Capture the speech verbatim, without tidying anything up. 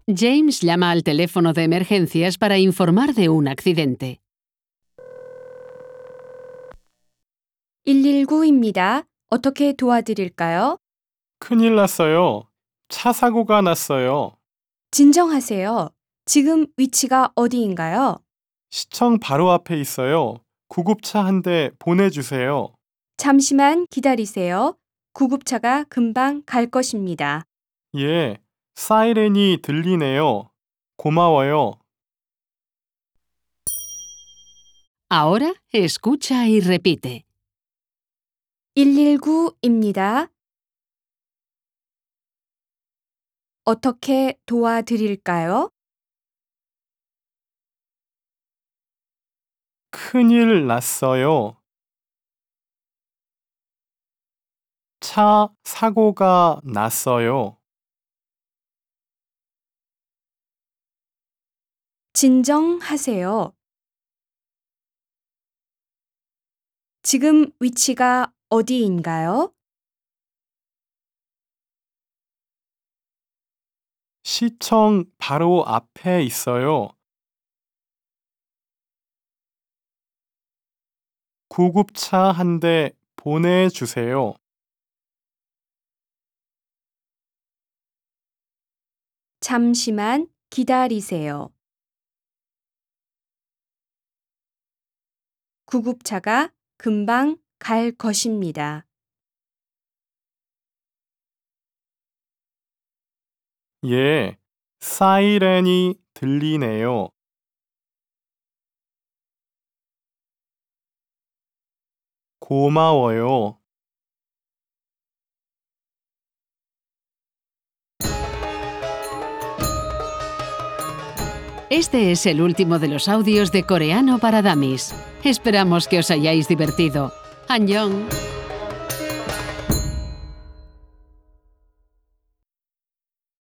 James llama al teléfono de emergencias para informar de un accidente. 일일구입니다. 어떻게 도와드릴까요? 큰일 났어요. 차 사고가 났어요. 진정하세요. 지금 위치가 어디인가요? 시청 바로 앞에 있어요. 구급차 한 대 보내주세요. 잠시만 기다리세요. 구급차가 금방 갈 것입니다. 예, 사이렌이 들리네요. 고마워요. Ahora escucha y repite. 일일구입니다. 어떻게 도와드릴까요? 큰일 났어요. 차 사고가 났어요. 진정하세요. 지금 위치가 어디인가요? 시청 바로 앞에 있어요. 구급차 한 대 보내주세요. 잠시만 기다리세요. 구급차가 금방 갈 것입니다. 예, 사이렌이 들리네요. 고마워요. Este es el último de los audios de Coreano para Dummies. Esperamos que os hayáis divertido. Annyeong.